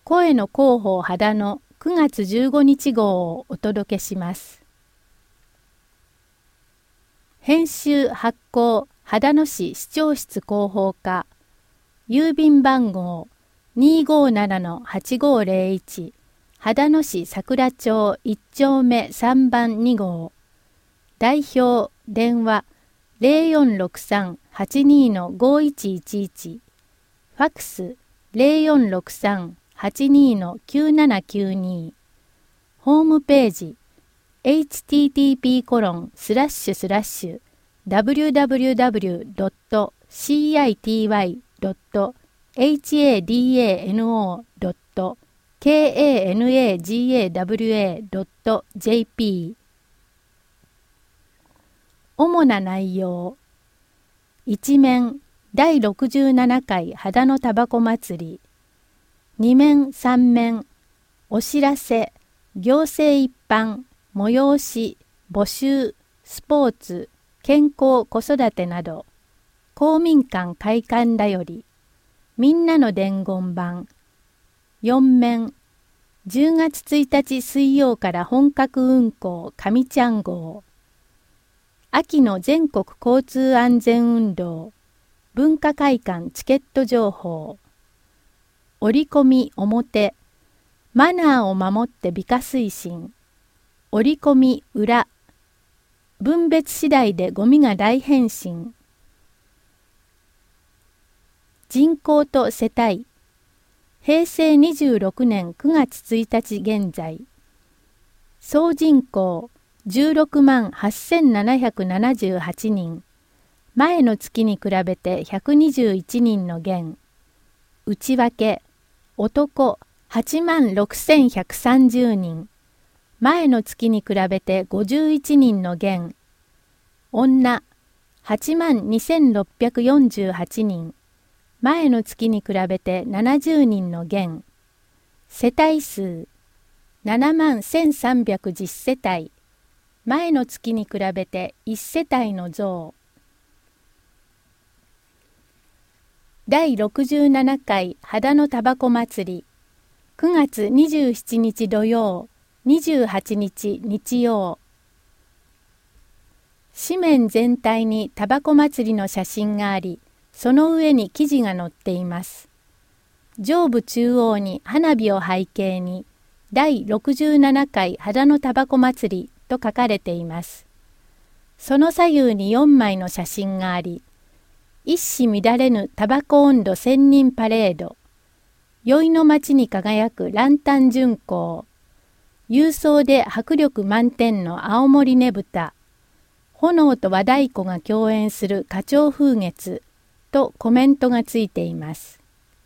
声の広報秦の9月15日号をお届けします。編集発行秦野市市長室広報課、郵便番号 257-8501 秦野市桜町1丁目3番2号、代表電話 0463-82-5111、ファックス 0463-82-9792、ホームページ http://www.city.hadanogawa.jp。 主な内容。一面第67回秦野タバコ祭り。二面三面お知らせ、行政一般、催し、募集、スポーツ、健康子育てなど、公民館開館だより、みんなの伝言版。四面、10月1日水曜から本格運行上ちゃん号。秋の全国交通安全運動、文化会館チケット情報。折り込み表、マナーを守って美化推進。折り込み裏、分別次第でゴミが大変身。人口と世帯、平成26年9月1日現在、総人口16万8778人、前の月に比べて121人の減。内訳、男8万6130人、前の月に比べて51人の減。女8万2648人、前の月に比べて70人の減。世帯数7万1310世帯、前の月に比べて1世帯の増。第67回秦野タバコ祭り、9月27日土曜、28日日曜。紙面全体にタバコ祭りの写真があり、その上に記事が載っています。上部中央に花火を背景に、第67回秦野タバコ祭りと書かれています。その左右に4枚の写真があり、一糸乱れぬタバコ温度1000人パレード、宵の街に輝くランタン巡行、勇壮で迫力満点の青森ねぶた、炎と和太鼓が共演する花鳥風月とコメントがついています。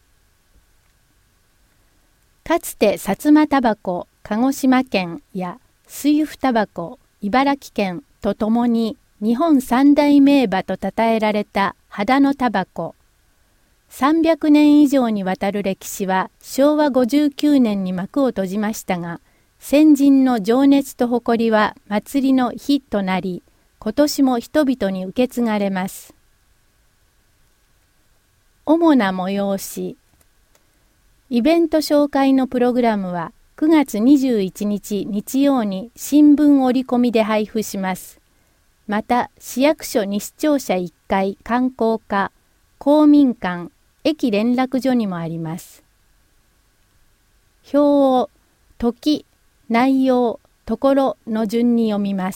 かつて薩摩タバコ鹿児島県や水府タバコ茨城県とともに日本三大名馬と称えられた秦野タバコ。300年以上にわたる歴史は昭和59年に幕を閉じましたが、先人の情熱と誇りは祭りの火となり、今年も人々に受け継がれます。主な催し。イベント紹介のプログラムは9月21日日曜に新聞折り込みで配布します。また、市役所西庁舎1階観光課、公民館、駅連絡所にもあります。表を時、内容、ところの順に読みます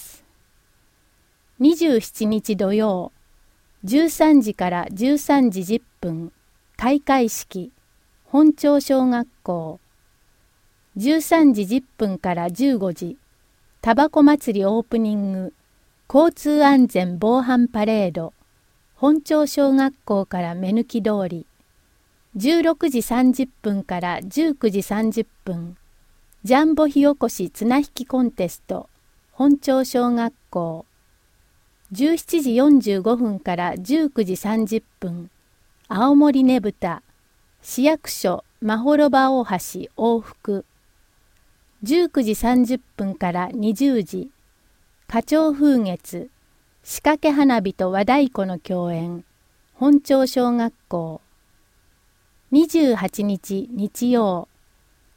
。27日土曜、13時から13時10分、開会式、本町小学校。13時10分から15時、タバコ祭りオープニング、交通安全防犯パレード、本町小学校から目抜き通り。16時30分から19時30分、ジャンボ火起こし綱引きコンテスト、本町小学校。17時45分から19時30分、青森ねぶた、市役所まほろば大橋往復。19時30分から20時、花鳥風月、仕掛け花火と和太鼓の共演、本町小学校。28日日曜、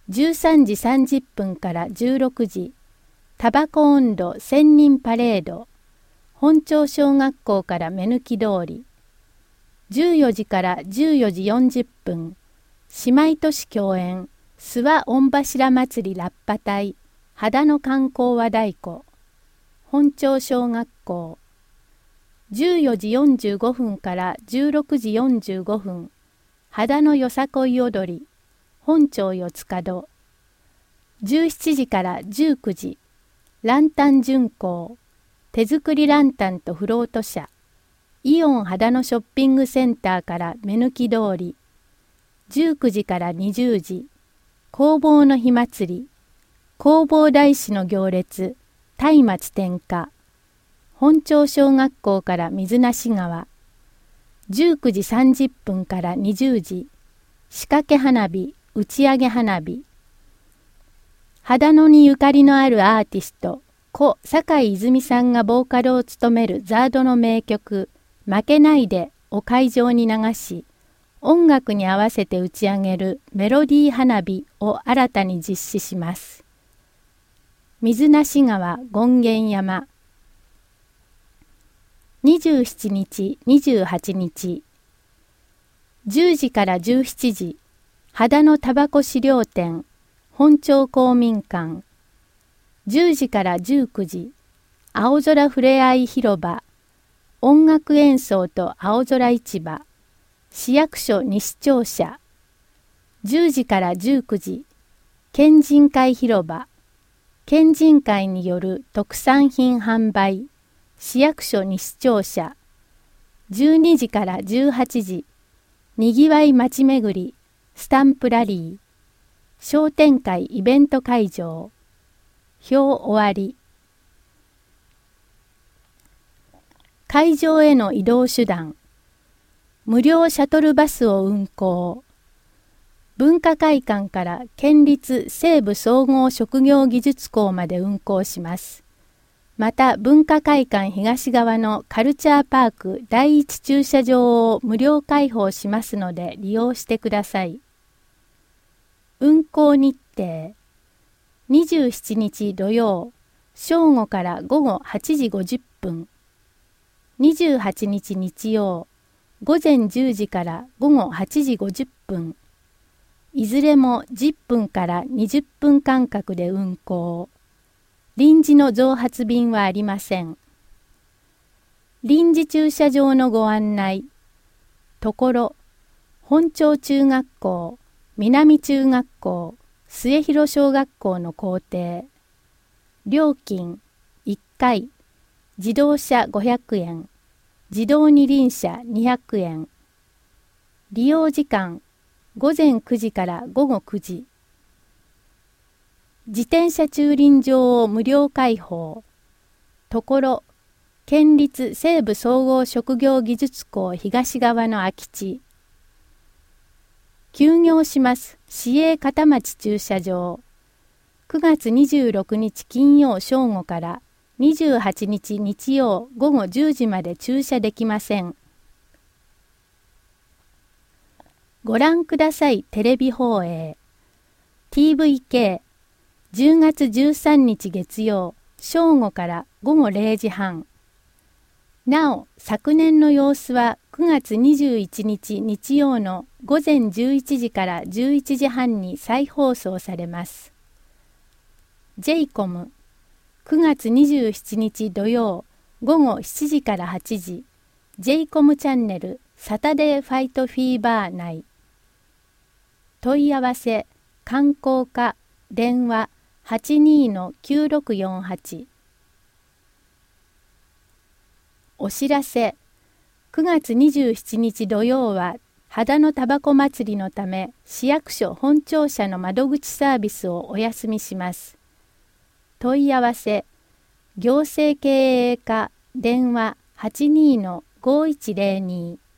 13時30分から16時、タバコ温度1000人パレード、本町小学校から目抜き通り。14時から14時40分、姉妹都市共演、諏訪御柱祭りラッパ隊、秦野観光和太鼓、本町小学校。14時45分から16時45分、秦野よさこい踊り、本町四つ角。17時から19時、ランタン巡行、手作りランタンとフロート車、イオン秦野ショッピングセンターから目抜き通り。19時から20時、工房の火祭り、弘法大師の行列、松明点火、本町小学校から水無川。19時30分から20時、仕掛け花火、打ち上げ花火。秦野にゆかりのあるアーティスト、故坂井泉さんがボーカルを務めるZARDの名曲、負けないでを会場に流し、音楽に合わせて打ち上げるメロディー花火を新たに実施します。水無川権現山。27日、28日。10時から17時、秦野タバコ資料展、本町公民館。10時から19時、青空ふれあい広場、音楽演奏と青空市場、市役所西庁舎。10時から19時、県人会広場、県人会による特産品販売、市役所西庁舎。12時から18時、にぎわい街巡り、スタンプラリー、商店会イベント会場。表終わり。会場への移動手段。無料シャトルバスを運行。文化会館から県立西部総合職業技術校まで運行します。また文化会館東側のカルチャーパーク第一駐車場を無料開放しますので利用してください。運行日程。27日土曜、正午から午後8時50分。28日日曜、午前10時から午後8時50分。いずれも10分から20分間隔で運行。臨時の増発便はありません。臨時駐車場のご案内。ところ、本町中学校、南中学校、末広小学校の校庭。料金、1回、自動車500円、自動二輪車200円。利用時間、午前9時から午後9時。自転車駐輪場を無料開放。ところ、県立西部総合職業技術校東側の空き地。休業します。市営片町駐車場。9月26日金曜正午から28日日曜午後10時まで駐車できません。ご覧ください。テレビ放映。TVK。10月13日月曜、正午から午後0時半。なお、昨年の様子は9月21日日曜の午前11時から11時半に再放送されます。JCOM、9月27日土曜、午後7時から8時、JCOM チャンネルサタデーファイトフィーバー内。問い合わせ、観光課、電話、82-9648。お知らせ。9月27日土曜は秦野タバコ祭りのため市役所本庁舎の窓口サービスをお休みします。問い合わせ。行政経営課電話 82-5102